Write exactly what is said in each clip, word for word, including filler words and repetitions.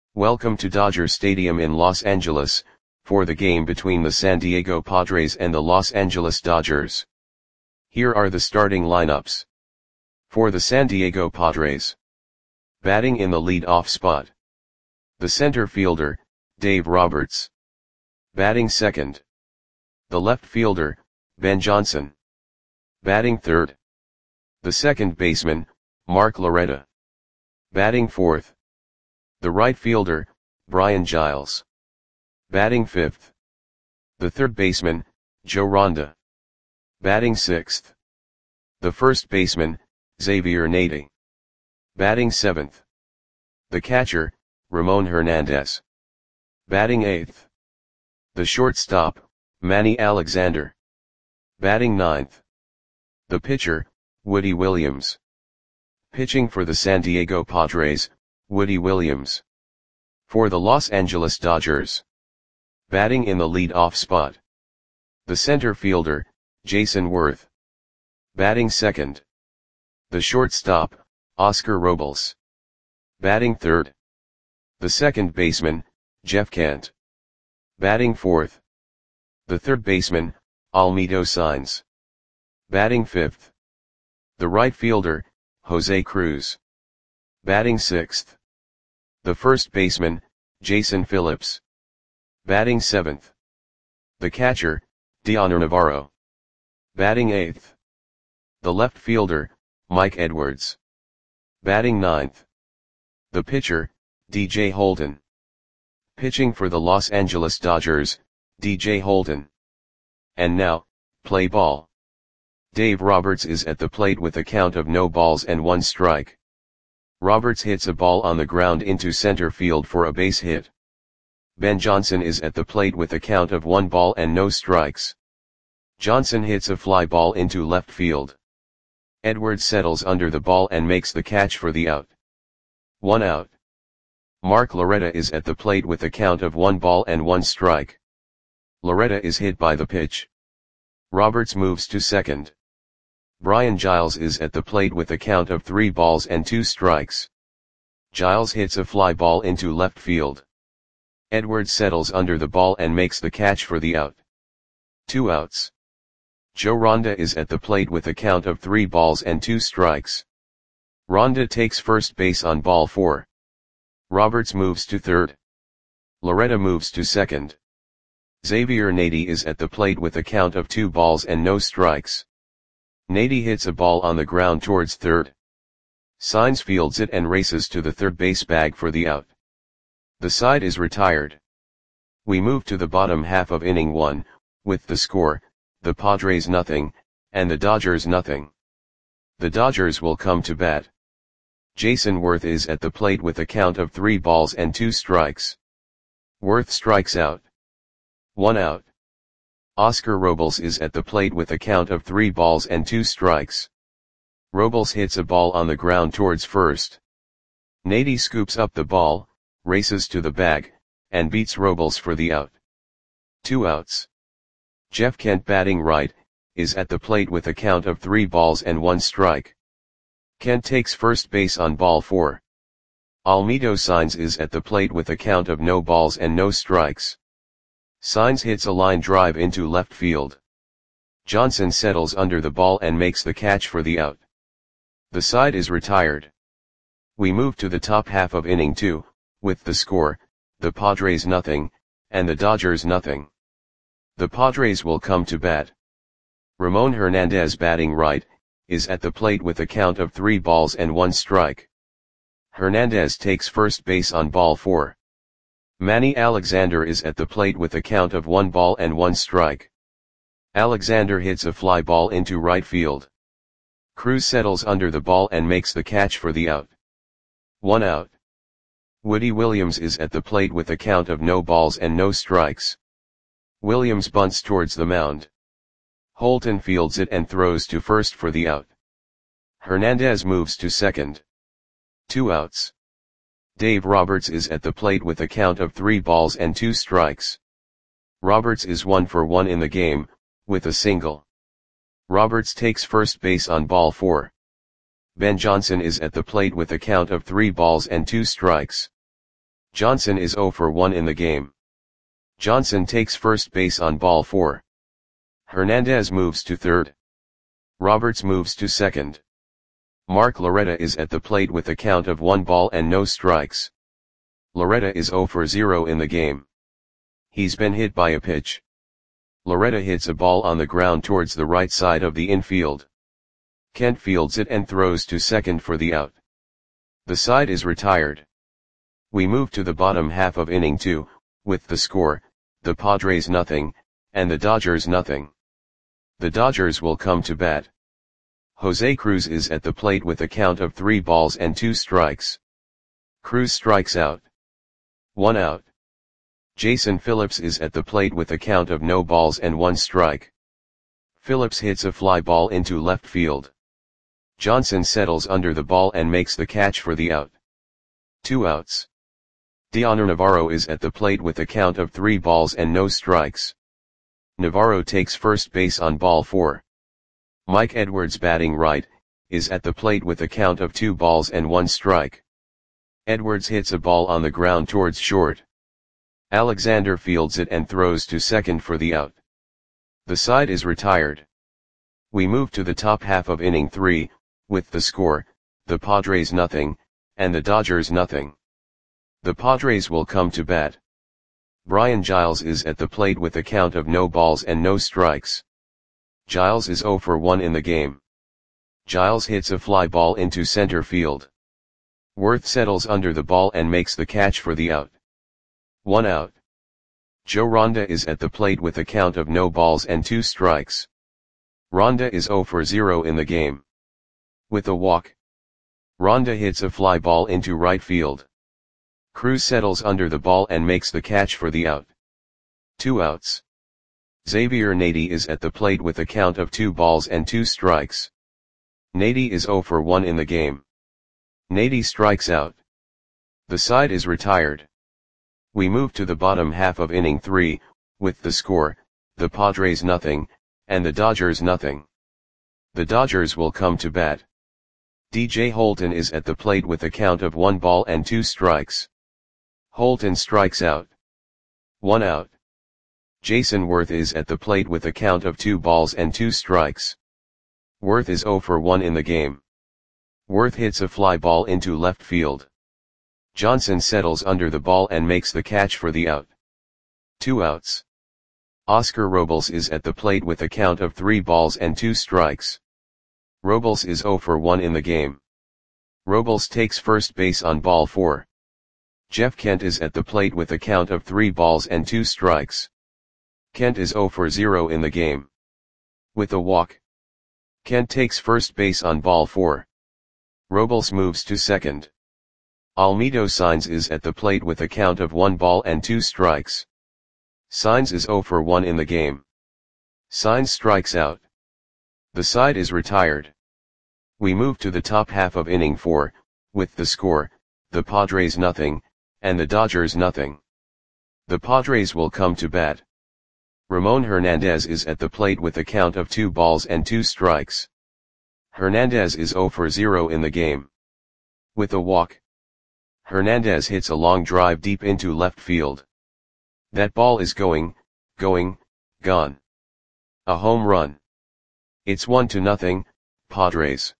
Welcome to Dodger Stadium in Los Angeles, for the game between the San Diego Padres and the Los Angeles Dodgers. Here are the starting lineups. For the San Diego Padres. Batting in the lead-off spot. The center fielder, Dave Roberts. Batting second. The left fielder, Ben Johnson. Batting third. The second baseman, Mark Loretta. Batting fourth. The right fielder, Brian Giles. Batting fifth. The third baseman, Joe Ronda. Batting sixth. The first baseman, Xavier Nady. Batting seventh. The catcher, Ramon Hernandez. Batting eighth. The shortstop, Manny Alexander. Batting ninth. The pitcher, Woody Williams. Pitching for the San Diego Padres, Woody Williams. For the Los Angeles Dodgers. Batting in the lead-off spot. The center fielder, Jason Worth. Batting second. The shortstop, Oscar Robles. Batting third. The second baseman, Jeff Kent. Batting fourth. The third baseman, Almedo Sainz. Batting fifth. The right fielder, Jose Cruz. Batting sixth. The first baseman, Jason Phillips. Batting seventh. The catcher, Dioner Navarro. Batting eighth. The left fielder, Mike Edwards. Batting ninth. The pitcher, D J Holden. Pitching for the Los Angeles Dodgers, D J Holden. And now, play ball. Dave Roberts is at the plate with a count of no balls and one strike. Roberts hits a ball on the ground into center field for a base hit. Ben Johnson is at the plate with a count of one ball and no strikes. Johnson hits a fly ball into left field. Edwards settles under the ball and makes the catch for the out. One out. Mark Loretta is at the plate with a count of one ball and one strike. Loretta is hit by the pitch. Roberts moves to second. Brian Giles is at the plate with a count of three balls and two strikes. Giles hits a fly ball into left field. Edwards settles under the ball and makes the catch for the out. Two outs. Joe Ronda is at the plate with a count of three balls and two strikes. Ronda takes first base on ball four. Roberts moves to third. Loretta moves to second. Xavier Nady is at the plate with a count of two balls and no strikes. Nady hits a ball on the ground towards third. Sainz fields it and races to the third base bag for the out. The side is retired. We move to the bottom half of inning one, with the score, the Padres nothing, and the Dodgers nothing. The Dodgers will come to bat. Jason Worth is at the plate with a count of three balls and two strikes. Worth strikes out. One out. Oscar Robles is at the plate with a count of three balls and two strikes. Robles hits a ball on the ground towards first. Nady scoops up the ball, races to the bag, and beats Robles for the out. Two outs. Jeff Kent, batting right, is at the plate with a count of three balls and one strike. Kent takes first base on ball four. Almedo Sainz is at the plate with a count of no balls and no strikes. Sainz hits a line drive into left field. Johnson settles under the ball and makes the catch for the out. The side is retired. We move to the top half of inning two, with the score, the Padres nothing, and the Dodgers nothing. The Padres will come to bat. Ramon Hernandez, batting right, is at the plate with a count of three balls and one strike. Hernandez takes first base on ball four. Manny Alexander is at the plate with a count of one ball and one strike. Alexander hits a fly ball into right field. Cruz settles under the ball and makes the catch for the out. One out. Woody Williams is at the plate with a count of no balls and no strikes. Williams bunts towards the mound. Holton fields it and throws to first for the out. Hernandez moves to second. Two outs. Dave Roberts is at the plate with a count of three balls and two strikes. Roberts is one for one in the game, with a single. Roberts takes first base on ball four. Ben Johnson is at the plate with a count of three balls and two strikes. Johnson is zero for one in the game. Johnson takes first base on ball four. Hernandez moves to third. Roberts moves to second. Mark Loretta is at the plate with a count of one ball and no strikes. Loretta is zero for zero in the game. He's been hit by a pitch. Loretta hits a ball on the ground towards the right side of the infield. Kent fields it and throws to second for the out. The side is retired. We move to the bottom half of inning two, with the score, the Padres nothing, and the Dodgers nothing. The Dodgers will come to bat. Jose Cruz is at the plate with a count of three balls and two strikes. Cruz strikes out. One out. Jason Phillips is at the plate with a count of no balls and one strike. Phillips hits a fly ball into left field. Johnson settles under the ball and makes the catch for the out. Two outs. Dioner Navarro is at the plate with a count of three balls and no strikes. Navarro takes first base on ball four. Mike Edwards, batting right, is at the plate with a count of two balls and one strike. Edwards hits a ball on the ground towards short. Alexander fields it and throws to second for the out. The side is retired. We move to the top half of inning three, with the score, the Padres nothing, and the Dodgers nothing. The Padres will come to bat. Brian Giles is at the plate with a count of no balls and no strikes. Giles is zero for one in the game. Giles hits a fly ball into center field. Worth settles under the ball and makes the catch for the out. One out. Joe Ronda is at the plate with a count of no balls and two strikes. Ronda is zero for zero in the game. With a walk. Ronda hits a fly ball into right field. Cruz settles under the ball and makes the catch for the out. Two outs. Xavier Nady is at the plate with a count of two balls and two strikes. Nady is zero for one in the game. Nady strikes out. The side is retired. We move to the bottom half of inning three, with the score, the Padres nothing, and the Dodgers nothing. The Dodgers will come to bat. D J Holton is at the plate with a count of one ball and two strikes. Holton strikes out. One out. Jason Worth is at the plate with a count of two balls and two strikes. Worth is zero for one in the game. Worth hits a fly ball into left field. Johnson settles under the ball and makes the catch for the out. Two outs. Oscar Robles is at the plate with a count of three balls and two strikes. Robles is zero for one in the game. Robles takes first base on ball four. Jeff Kent is at the plate with a count of three balls and two strikes. Kent is zero for zero in the game. With a walk. Kent takes first base on ball four. Robles moves to second. Almedo Saenz is at the plate with a count of one ball and two strikes. Saenz is zero for one in the game. Saenz strikes out. The side is retired. We move to the top half of inning four, with the score, the Padres nothing, and the Dodgers nothing. The Padres will come to bat. Ramon Hernandez is at the plate with a count of two balls and two strikes. Hernandez is zero for zero in the game. With a walk. Hernandez hits a long drive deep into left field. That ball is going, going, gone. A home run. It's one to nothing, Padres.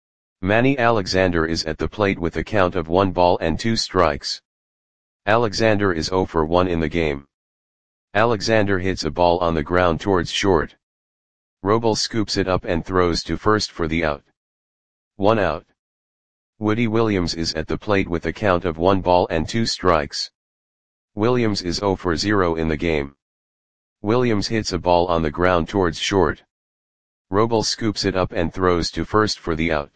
Manny Alexander is at the plate with a count of one ball and two strikes. Alexander is zero for one in the game. Alexander hits a ball on the ground towards short. Robles scoops it up and throws to first for the out. One out. Woody Williams is at the plate with a count of one ball and two strikes. Williams is zero for zero in the game. Williams hits a ball on the ground towards short. Robles scoops it up and throws to first for the out.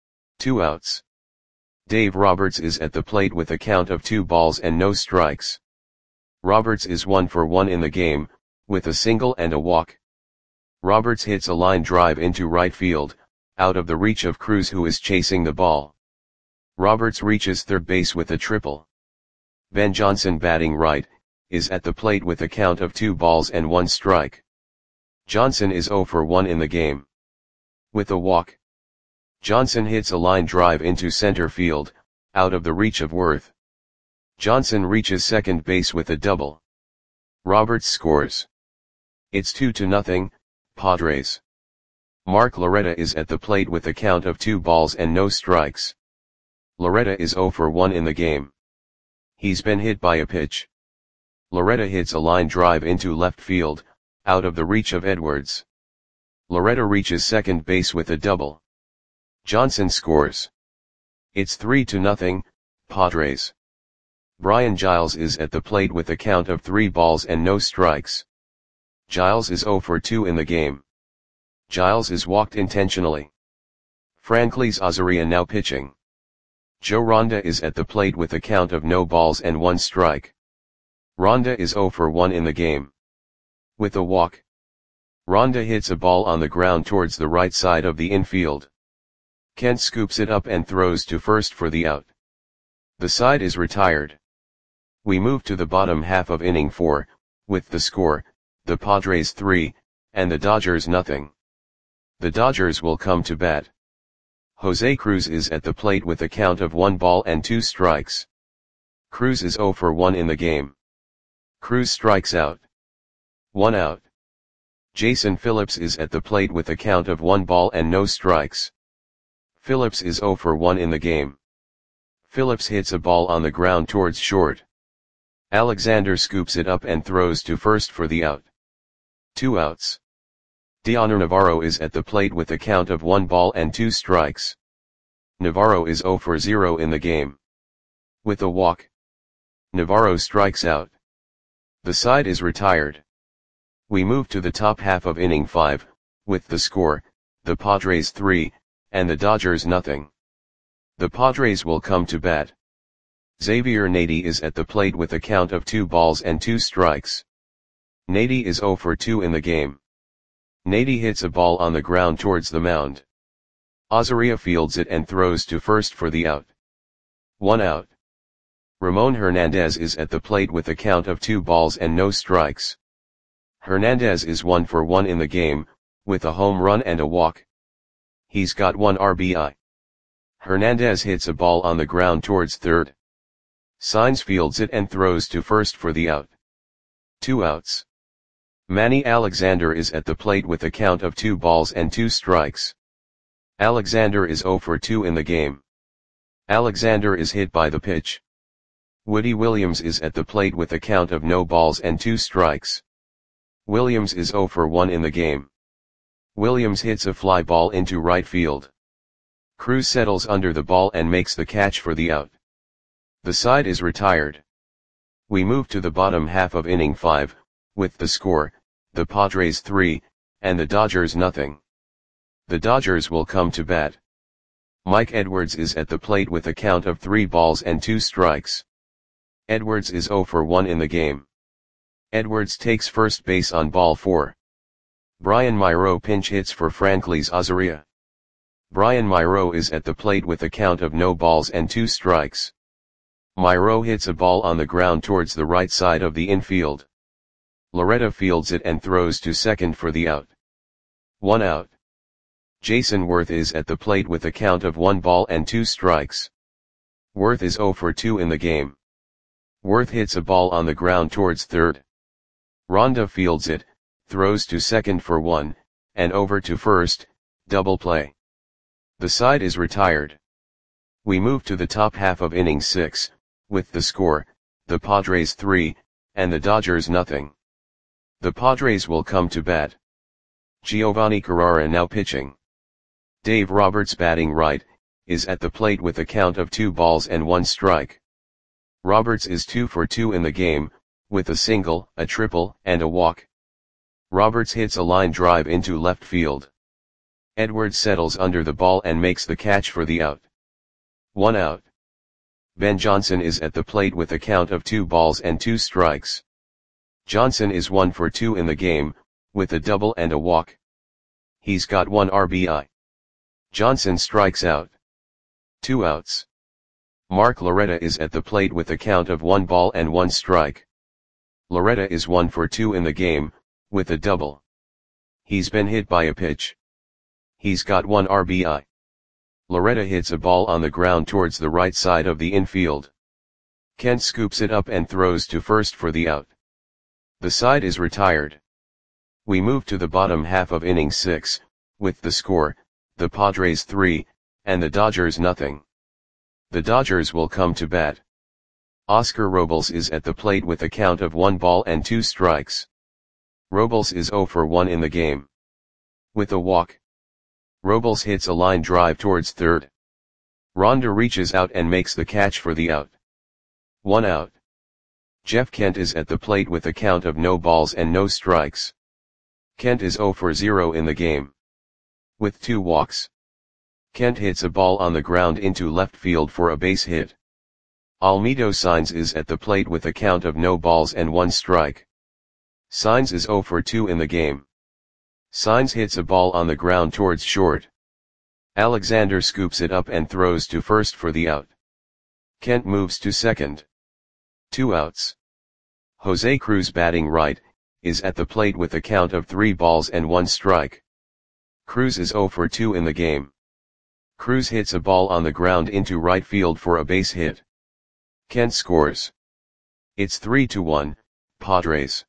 Two outs. Dave Roberts is at the plate with a count of two balls and no strikes. Roberts is one for one in the game, with a single and a walk. Roberts hits a line drive into right field, out of the reach of Cruz, who is chasing the ball. Roberts reaches third base with a triple. Ben Johnson, batting right, is at the plate with a count of two balls and one strike. Johnson is zero for one in the game. With a walk. Johnson hits a line drive into center field, out of the reach of Worth. Johnson reaches second base with a double. Roberts scores. It's two to nothing, Padres. Mark Loretta is at the plate with a count of two balls and no strikes. Loretta is zero for one in the game. He's been hit by a pitch. Loretta hits a line drive into left field, out of the reach of Edwards. Loretta reaches second base with a double. Johnson scores. It's three to nothing, Padres. Brian Giles is at the plate with a count of three balls and no strikes. Giles is zero for two in the game. Giles is walked intentionally. Franklys Azaria now pitching. Joe Ronda is at the plate with a count of no balls and one strike. Ronda is zero for one in the game. With a walk. Ronda hits a ball on the ground towards the right side of the infield. Kent scoops it up and throws to first for the out. The side is retired. We move to the bottom half of inning four, with the score, the Padres three, and the Dodgers nothing. The Dodgers will come to bat. Jose Cruz is at the plate with a count of one ball and two strikes. Cruz is zero for one in the game. Cruz strikes out. One out. Jason Phillips is at the plate with a count of one ball and no strikes. Phillips is zero for one in the game. Phillips hits a ball on the ground towards short. Alexander scoops it up and throws to first for the out. Two outs. Dioner Navarro is at the plate with a count of one ball and two strikes. Navarro is zero for zero in the game. With a walk. Navarro strikes out. The side is retired. We move to the top half of inning five, with the score, the Padres three, and the Dodgers nothing. The Padres will come to bat. Xavier Nady is at the plate with a count of two balls and two strikes. Nady is zero for two in the game. Nady hits a ball on the ground towards the mound. Azaria fields it and throws to first for the out. One out. Ramon Hernandez is at the plate with a count of two balls and no strikes. Hernandez is one for one in the game, with a home run and a walk. He's got one R B I. Hernandez hits a ball on the ground towards third. Saenz fields it and throws to first for the out. Two outs. Manny Alexander is at the plate with a count of two balls and two strikes. Alexander is zero for two in the game. Alexander is hit by the pitch. Woody Williams is at the plate with a count of no balls and two strikes. Williams is zero for one in the game. Williams hits a fly ball into right field. Cruz settles under the ball and makes the catch for the out. The side is retired. We move to the bottom half of inning five, with the score, the Padres three, and the Dodgers nothing. The Dodgers will come to bat. Mike Edwards is at the plate with a count of three balls and two strikes. Edwards is zero for one in the game. Edwards takes first base on ball four. Brian Myro pinch hits for Franklys Azaria. Brian Myro is at the plate with a count of no balls and two strikes. Myro hits a ball on the ground towards the right side of the infield. Loretta fields it and throws to second for the out. One out. Jason Worth is at the plate with a count of one ball and two strikes. Worth is zero for two in the game. Worth hits a ball on the ground towards third. Ronda fields it, throws to second for one, and over to first, double play. The side is retired. We move to the top half of inning six, with the score, the Padres three, and the Dodgers nothing. The Padres will come to bat. Giovanni Carrara now pitching. Dave Roberts batting right, is at the plate with a count of two balls and one strike. Roberts is two for two in the game, with a single, a triple, and a walk. Roberts hits a line drive into left field. Edwards settles under the ball and makes the catch for the out. One out. Ben Johnson is at the plate with a count of two balls and two strikes. Johnson is one for two in the game, with a double and a walk. He's got one R B I. Johnson strikes out. Two outs. Mark Loretta is at the plate with a count of one ball and one strike. Loretta is one for two in the game, with a double. He's been hit by a pitch. He's got one R B I. Loretta hits a ball on the ground towards the right side of the infield. Kent scoops it up and throws to first for the out. The side is retired. We move to the bottom half of inning six, with the score, the Padres three, and the Dodgers nothing. The Dodgers will come to bat. Oscar Robles is at the plate with a count of one ball and two strikes. Robles is oh for one in the game. With a walk. Robles hits a line drive towards third. Ronda reaches out and makes the catch for the out. One out. Jeff Kent is at the plate with a count of no balls and no strikes. Kent is oh for zero in the game. With two walks. Kent hits a ball on the ground into left field for a base hit. Almedo Saenz is at the plate with a count of no balls and one strike. Saenz is oh for two in the game. Saenz hits a ball on the ground towards short. Alexander scoops it up and throws to first for the out. Kent moves to second. Two outs. Jose Cruz, batting right, is at the plate with a count of three balls and one strike. Cruz is oh for two in the game. Cruz hits a ball on the ground into right field for a base hit. Kent scores. It's three to one, Padres.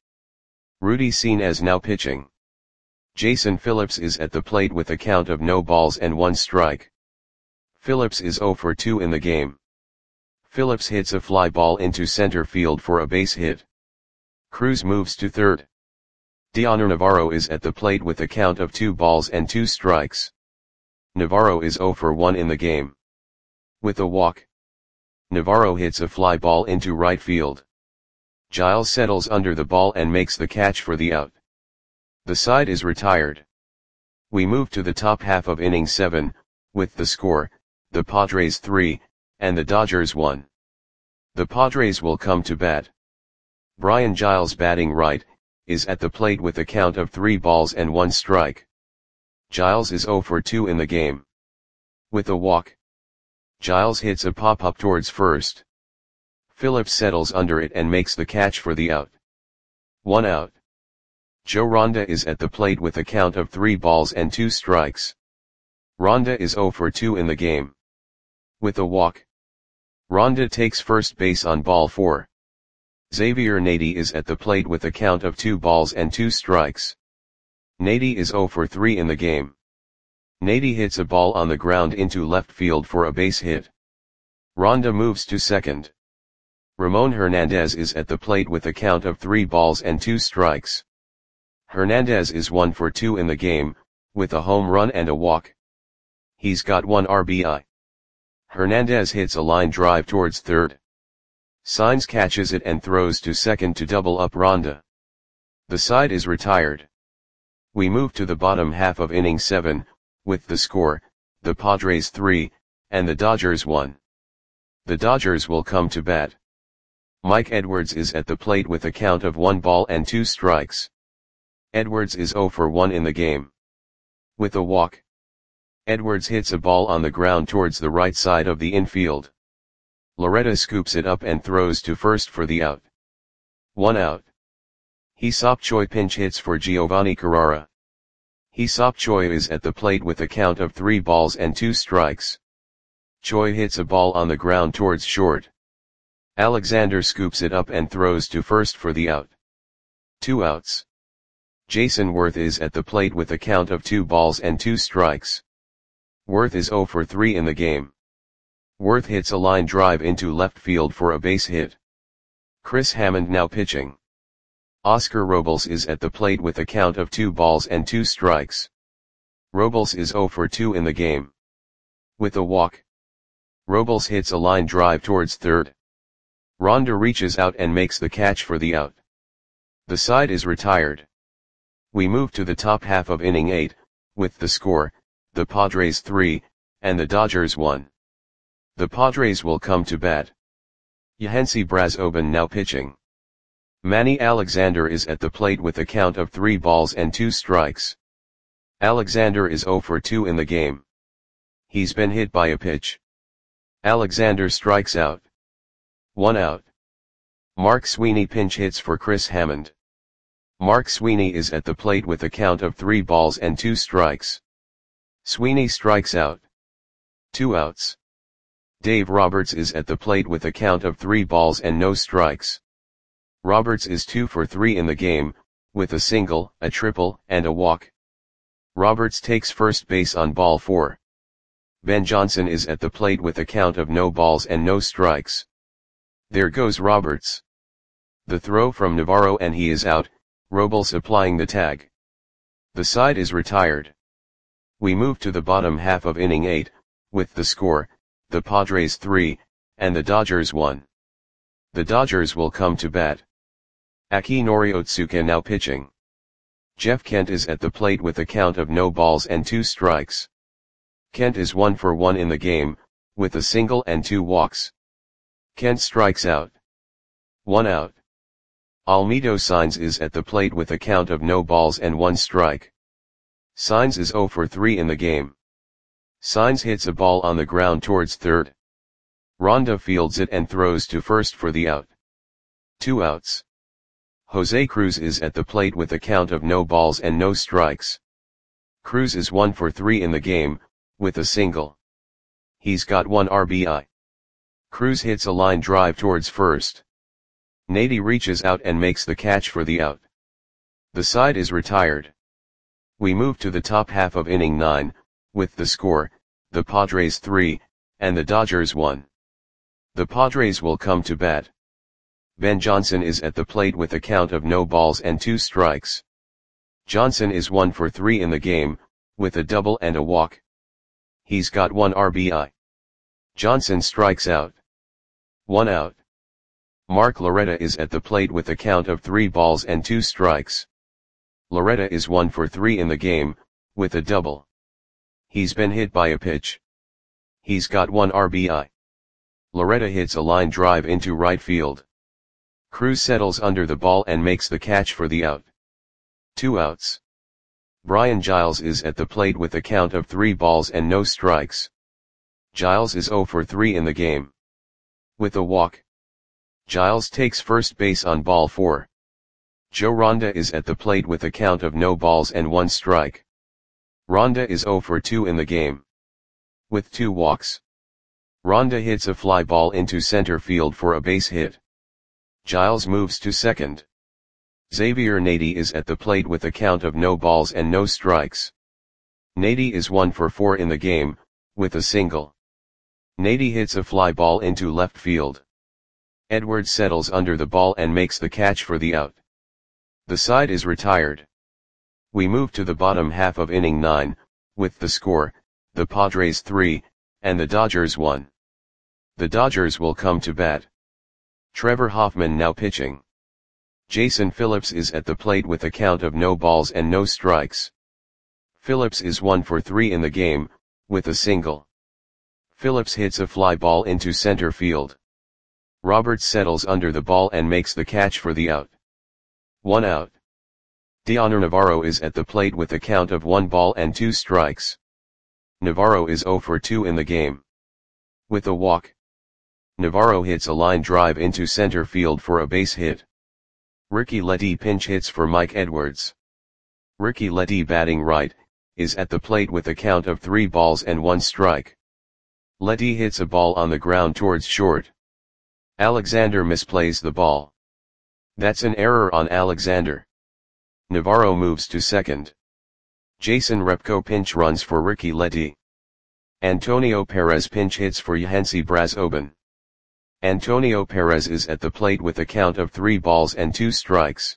Rudy Senes now pitching. Jason Phillips is at the plate with a count of no balls and one strike. Phillips is oh for two in the game. Phillips hits a fly ball into center field for a base hit. Cruz moves to third. Dioner Navarro is at the plate with a count of two balls and two strikes. Navarro is oh for one in the game. With a walk. Navarro hits a fly ball into right field. Giles settles under the ball and makes the catch for the out. The side is retired. We move to the top half of inning seven, with the score, the Padres three, and the Dodgers one. The Padres will come to bat. Brian Giles, batting right, is at the plate with a count of three balls and one strike. Giles is oh for two in the game. With a walk. Giles hits a pop-up towards first. Phillips settles under it and makes the catch for the out. One out. Joe Ronda is at the plate with a count of three balls and two strikes. Ronda is oh for two in the game. With a walk. Ronda takes first base on ball four. Xavier Nady is at the plate with a count of two balls and two strikes. Nady is oh for three in the game. Nady hits a ball on the ground into left field for a base hit. Ronda moves to second. Ramon Hernandez is at the plate with a count of three balls and two strikes. Hernandez is one for two in the game, with a home run and a walk. He's got one R B I. Hernandez hits a line drive towards third. Saenz catches it and throws to second to double up Ronda. The side is retired. We move to the bottom half of inning seven, with the score, the Padres three, and the Dodgers one. The Dodgers will come to bat. Mike Edwards is at the plate with a count of one ball and two strikes. Edwards is oh for one in the game. With a walk. Edwards hits a ball on the ground towards the right side of the infield. Loretta scoops it up and throws to first for the out. One out. Hee-Seop Choi pinch hits for Giovanni Carrara. Hee-Seop Choi is at the plate with a count of three balls and two strikes. Choi hits a ball on the ground towards short. Alexander scoops it up and throws to first for the out. Two outs. Jason Worth is at the plate with a count of two balls and two strikes. Worth is oh for three in the game. Worth hits a line drive into left field for a base hit. Chris Hammond now pitching. Oscar Robles is at the plate with a count of two balls and two strikes. Robles is oh for two in the game. With a walk. Robles hits a line drive towards third. Ronda reaches out and makes the catch for the out. The side is retired. We move to the top half of inning eight, with the score, the Padres three, and the Dodgers one. The Padres will come to bat. Yahansi Brazoban now pitching. Manny Alexander is at the plate with a count of three balls and two strikes. Alexander is oh for two in the game. He's been hit by a pitch. Alexander strikes out. One out. Mark Sweeney pinch hits for Chris Hammond. Mark Sweeney is at the plate with a count of three balls and two strikes. Sweeney strikes out. Two outs. Dave Roberts is at the plate with a count of three balls and no strikes. Roberts is two for three in the game, with a single, a triple, and a walk. Roberts takes first base on ball four. Ben Johnson is at the plate with a count of no balls and no strikes. There goes Roberts. The throw from Navarro and he is out, Robles applying the tag. The side is retired. We move to the bottom half of inning eight, with the score, the Padres three, and the Dodgers one. The Dodgers will come to bat. Akinori Otsuka now pitching. Jeff Kent is at the plate with a count of no balls and two strikes. Kent is one for one in the game, with a single and two walks. Kent strikes out. One out. Almedo Saenz is at the plate with a count of no balls and one strike. Saenz is zero for three in the game. Saenz hits a ball on the ground towards third. Ronda fields it and throws to first for the out. Two outs. Jose Cruz is at the plate with a count of no balls and no strikes. Cruz is one for three in the game, with a single. He's got one R B I. Cruz hits a line drive towards first. Nady reaches out and makes the catch for the out. The side is retired. We move to the top half of inning nine, with the score, the Padres three, and the Dodgers one. The Padres will come to bat. Ben Johnson is at the plate with a count of no balls and two strikes. Johnson is one for three in the game, with a double and a walk. He's got one R B I. Johnson strikes out. One out. Mark Loretta is at the plate with a count of three balls and two strikes. Loretta is one for three in the game, with a double. He's been hit by a pitch. He's got one R B I. Loretta hits a line drive into right field. Cruz settles under the ball and makes the catch for the out. Two outs. Brian Giles is at the plate with a count of three balls and no strikes. Giles is zero for three in the game. With a walk. Giles takes first base on ball four. Joe Ronda is at the plate with a count of no balls and one strike. Ronda is zero for two in the game. With two walks. Ronda hits a fly ball into center field for a base hit. Giles moves to second. Xavier Nady is at the plate with a count of no balls and no strikes. Nady is one for four in the game, with a single. Nady hits a fly ball into left field. Edwards settles under the ball and makes the catch for the out. The side is retired. We move to the bottom half of inning nine, with the score, the Padres three, and the Dodgers one. The Dodgers will come to bat. Trevor Hoffman now pitching. Jason Phillips is at the plate with a count of no balls and no strikes. Phillips is one for three in the game, with a single. Phillips hits a fly ball into center field. Roberts settles under the ball and makes the catch for the out. One out. Dioner Navarro is at the plate with a count of one ball and two strikes. Navarro is zero for two in the game. With a walk. Navarro hits a line drive into center field for a base hit. Ricky Leddy pinch hits for Mike Edwards. Ricky Leddy, batting right, is at the plate with a count of three balls and one strike. Leddy hits a ball on the ground towards short. Alexander misplays the ball. That's an error on Alexander. Navarro moves to second. Jason Repko pinch runs for Ricky Leddy. Antonio Perez pinch hits for Yahansi Brazoban. Antonio Perez is at the plate with a count of three balls and two strikes.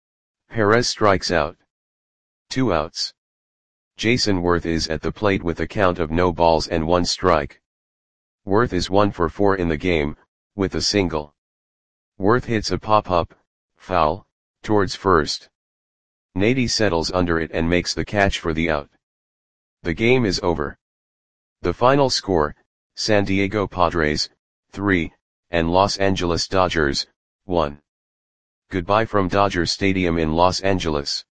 Perez strikes out. Two outs. Jason Worth is at the plate with a count of no balls and one strike. Worth is one for four in the game, with a single. Worth hits a pop-up, foul, towards first. Nady settles under it and makes the catch for the out. The game is over. The final score, San Diego Padres, three, and Los Angeles Dodgers, one. Goodbye from Dodger Stadium in Los Angeles.